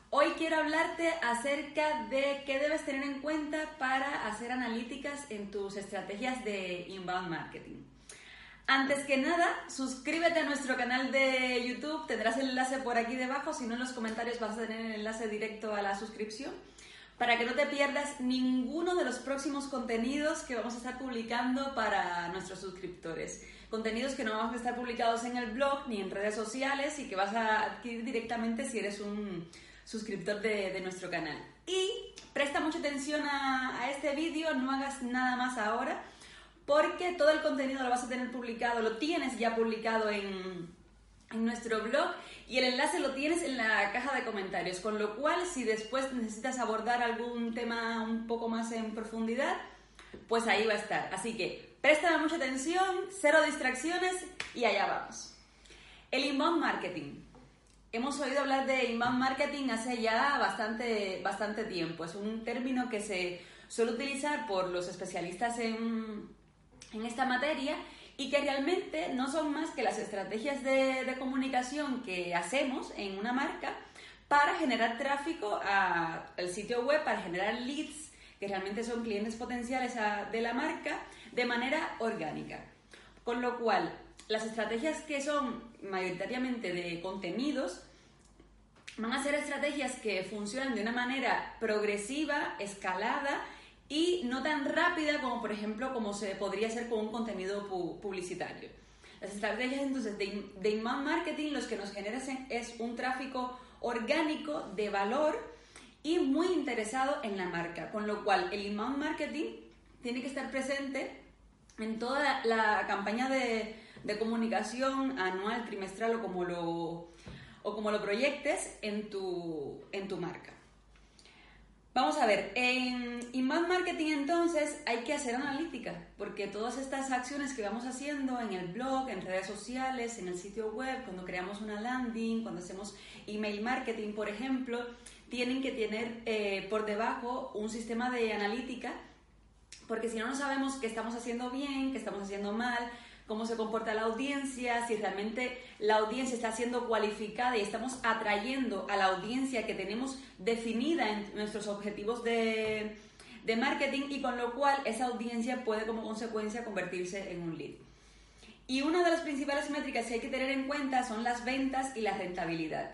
Hoy quiero hablarte acerca de qué debes tener en cuenta para hacer analíticas en tus estrategias de inbound marketing. Antes que nada, suscríbete a nuestro canal de YouTube, tendrás el enlace por aquí debajo, si no en los comentarios vas a tener el enlace directo a la suscripción, para que no te pierdas ninguno de los próximos contenidos que vamos a estar publicando para nuestros suscriptores. Contenidos que no van a estar publicados en el blog ni en redes sociales y que vas a adquirir directamente si eres un suscriptor de nuestro canal. Y presta mucha atención a este vídeo, no hagas nada más ahora, porque todo el contenido lo vas a tener publicado, lo tienes ya publicado en nuestro blog y el enlace lo tienes en la caja de comentarios, con lo cual si después necesitas abordar algún tema un poco más en profundidad, pues ahí va a estar. Así que préstame mucha atención, cero distracciones y allá vamos. El inbound marketing. Hemos oído hablar de inbound marketing hace ya bastante tiempo. Es un término que se suele utilizar por los especialistas en esta materia y que realmente no son más que las estrategias de comunicación que hacemos en una marca para generar tráfico al sitio web, para generar leads, que realmente son clientes potenciales de la marca, de manera orgánica. Con lo cual, las estrategias que son mayoritariamente de contenidos van a ser estrategias que funcionan de una manera progresiva, escalada y no tan rápida como, por ejemplo, como se podría hacer con un contenido publicitario. Las estrategias entonces de inbound marketing los que nos generan es un tráfico orgánico de valor y muy interesado en la marca, con lo cual el inbound marketing tiene que estar presente en toda la campaña de comunicación anual, trimestral o como lo proyectes en tu marca. Vamos a ver, en inbound marketing entonces hay que hacer analítica, porque todas estas acciones que vamos haciendo en el blog, en redes sociales, en el sitio web, cuando creamos una landing, cuando hacemos email marketing, por ejemplo, tienen que tener por debajo un sistema de analítica, porque si no, no sabemos qué estamos haciendo bien, qué estamos haciendo mal, cómo se comporta la audiencia, si realmente la audiencia está siendo cualificada y estamos atrayendo a la audiencia que tenemos definida en nuestros objetivos de marketing y con lo cual esa audiencia puede como consecuencia convertirse en un lead. Y una de las principales métricas que hay que tener en cuenta son las ventas y la rentabilidad.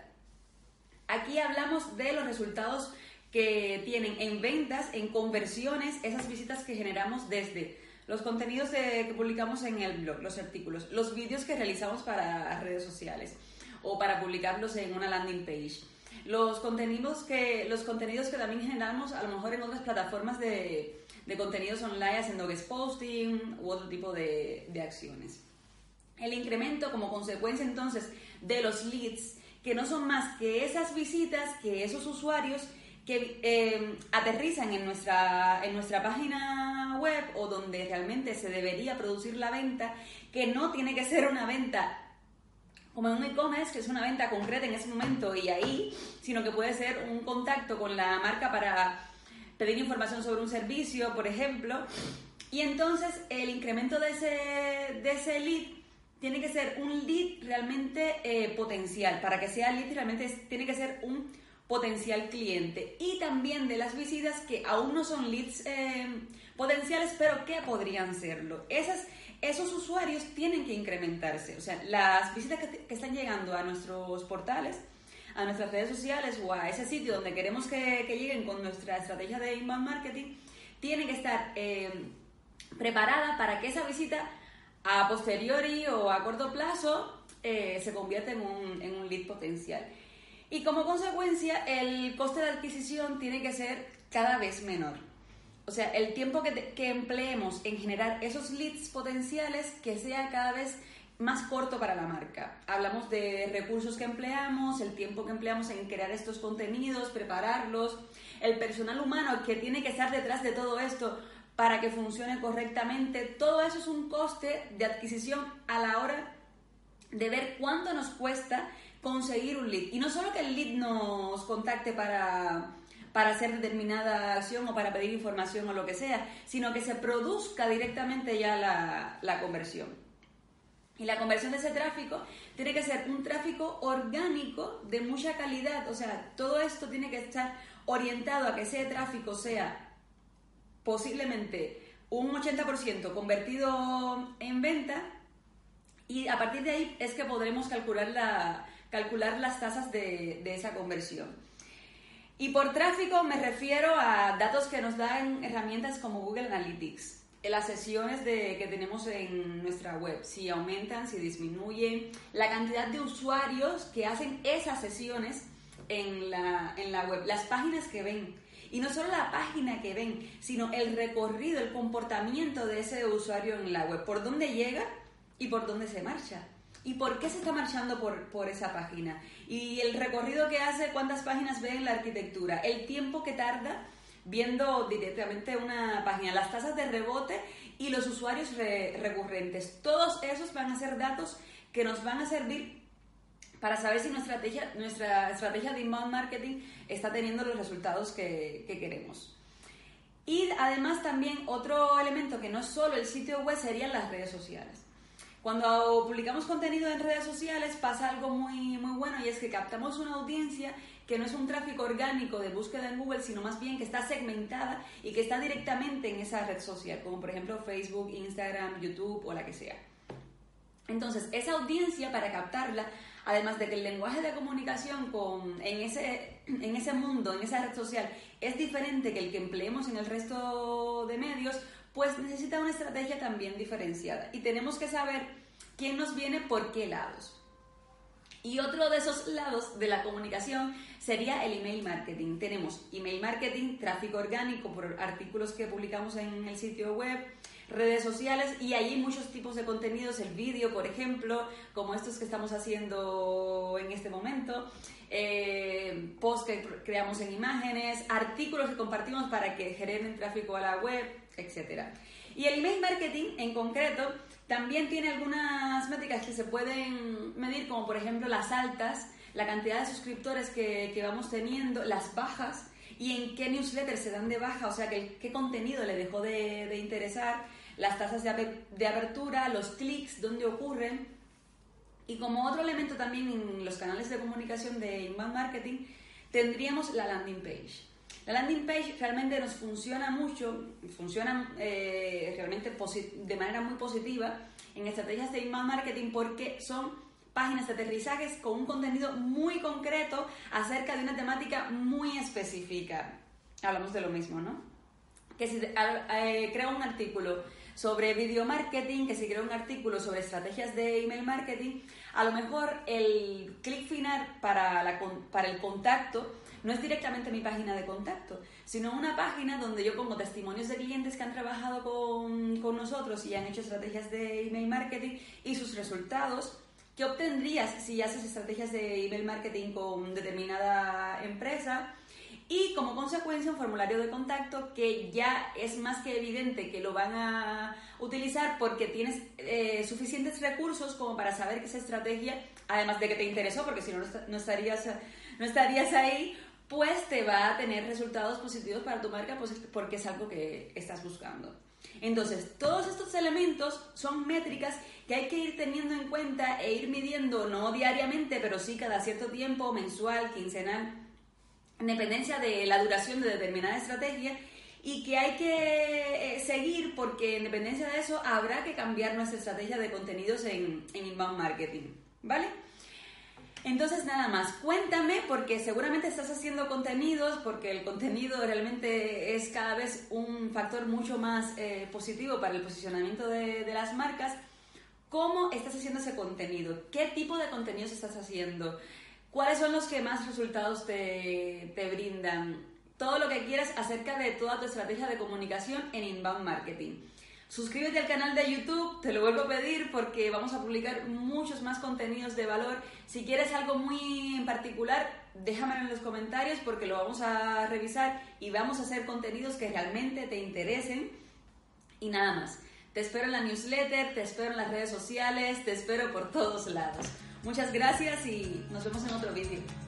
Aquí hablamos de los resultados que tienen en ventas, en conversiones, esas visitas que generamos desde los contenidos que publicamos en el blog, los artículos, los vídeos que realizamos para redes sociales o para publicarlos en una landing page, los contenidos que también generamos a lo mejor en otras plataformas de contenidos online haciendo guest posting u otro tipo de acciones. El incremento como consecuencia entonces de los leads, que no son más que esas visitas, que esos usuarios que aterrizan en nuestra página web o donde realmente se debería producir la venta, que no tiene que ser una venta como en un e-commerce, que es una venta concreta en ese momento y ahí, sino que puede ser un contacto con la marca para pedir información sobre un servicio, por ejemplo, y entonces el incremento de ese lead tiene que ser un lead realmente potencial. Para que sea lead realmente tiene que ser un potencial cliente, y también de las visitas que aún no son leads potenciales, pero que podrían serlo. Esos usuarios tienen que incrementarse, o sea, las visitas que están llegando a nuestros portales, a nuestras redes sociales o a ese sitio donde queremos que lleguen con nuestra estrategia de inbound marketing, tienen que estar preparada para que esa visita a posteriori o a corto plazo se convierta en un lead potencial. Y como consecuencia, el coste de adquisición tiene que ser cada vez menor. O sea, el tiempo que empleemos en generar esos leads potenciales que sea cada vez más corto para la marca. Hablamos de recursos que empleamos, el tiempo que empleamos en crear estos contenidos, prepararlos, el personal humano que tiene que estar detrás de todo esto para que funcione correctamente. Todo eso es un coste de adquisición a la hora de ver cuánto nos cuesta conseguir un lead. Y no solo que el lead nos contacte para hacer determinada acción o para pedir información o lo que sea, sino que se produzca directamente ya la conversión. Y la conversión de ese tráfico tiene que ser un tráfico orgánico de mucha calidad. O sea, todo esto tiene que estar orientado a que ese tráfico sea posiblemente un 80% convertido en venta, y a partir de ahí es que podremos calcular las tasas de esa conversión. Y por tráfico me refiero a datos que nos dan herramientas como Google Analytics. Las sesiones que tenemos en nuestra web, si aumentan, si disminuyen, la cantidad de usuarios que hacen esas sesiones en la web, las páginas que ven. Y no solo la página que ven, sino el recorrido, el comportamiento de ese usuario en la web, por dónde llega y por dónde se marcha. ¿Y por qué se está marchando por esa página? Y el recorrido que hace, cuántas páginas ve en la arquitectura, el tiempo que tarda viendo directamente una página, las tasas de rebote y los usuarios recurrentes. Todos esos van a ser datos que nos van a servir para saber si nuestra estrategia de inbound marketing está teniendo los resultados que queremos. Y además también otro elemento que no es solo el sitio web serían las redes sociales. Cuando publicamos contenido en redes sociales pasa algo muy, muy bueno, y es que captamos una audiencia que no es un tráfico orgánico de búsqueda en Google, sino más bien que está segmentada y que está directamente en esa red social, como por ejemplo Facebook, Instagram, YouTube o la que sea. Entonces, esa audiencia, para captarla, además de que el lenguaje de comunicación en ese mundo, en esa red social, es diferente que el que empleemos en el resto de medios, pues necesita una estrategia también diferenciada. Y tenemos que saber quién nos viene por qué lados. Y otro de esos lados de la comunicación sería el email marketing. Tenemos email marketing, tráfico orgánico por artículos que publicamos en el sitio web, redes sociales, y ahí hay muchos tipos de contenidos, el vídeo, por ejemplo, como estos que estamos haciendo en este momento, posts que creamos en imágenes, artículos que compartimos para que generen tráfico a la web, etc. Y el email marketing en concreto también tiene algunas métricas que se pueden medir, como por ejemplo las altas, la cantidad de suscriptores que vamos teniendo, las bajas, y en qué newsletter se dan de baja, o sea, qué contenido le dejó de interesar, las tasas de apertura, los clics, dónde ocurren. Y como otro elemento también en los canales de comunicación de inbound marketing, tendríamos la landing page. La landing page realmente nos funciona mucho, funciona realmente de manera muy positiva en estrategias de inbound marketing, porque son páginas de aterrizajes con un contenido muy concreto acerca de una temática muy específica. Hablamos de lo mismo, ¿no? Que si creo un artículo sobre video marketing, que si creo un artículo sobre estrategias de email marketing, a lo mejor el clic final para el contacto no es directamente mi página de contacto, sino una página donde yo pongo testimonios de clientes que han trabajado con nosotros y han hecho estrategias de email marketing y sus resultados. ¿Qué obtendrías si haces estrategias de email marketing con determinada empresa? Y como consecuencia un formulario de contacto que ya es más que evidente que lo van a utilizar porque tienes suficientes recursos como para saber que esa estrategia, además de que te interesó, porque si no, no estarías ahí, pues te va a tener resultados positivos para tu marca, pues porque es algo que estás buscando. Entonces, todos estos elementos son métricas que hay que ir teniendo en cuenta e ir midiendo, no diariamente, pero sí cada cierto tiempo, mensual, quincenal, en dependencia de la duración de determinada estrategia, y que hay que seguir porque en dependencia de eso habrá que cambiar nuestra estrategia de contenidos en inbound marketing, ¿vale? Entonces nada más, cuéntame, porque seguramente estás haciendo contenidos, porque el contenido realmente es cada vez un factor mucho más positivo para el posicionamiento de las marcas. ¿Cómo estás haciendo ese contenido? ¿Qué tipo de contenidos estás haciendo? ¿Cuáles son los que más resultados te brindan? Todo lo que quieras acerca de toda tu estrategia de comunicación en inbound marketing. Suscríbete al canal de YouTube, te lo vuelvo a pedir porque vamos a publicar muchos más contenidos de valor. Si quieres algo muy en particular, déjamelo en los comentarios porque lo vamos a revisar y vamos a hacer contenidos que realmente te interesen. Y nada más. Te espero en la newsletter, te espero en las redes sociales, te espero por todos lados. Muchas gracias y nos vemos en otro vídeo.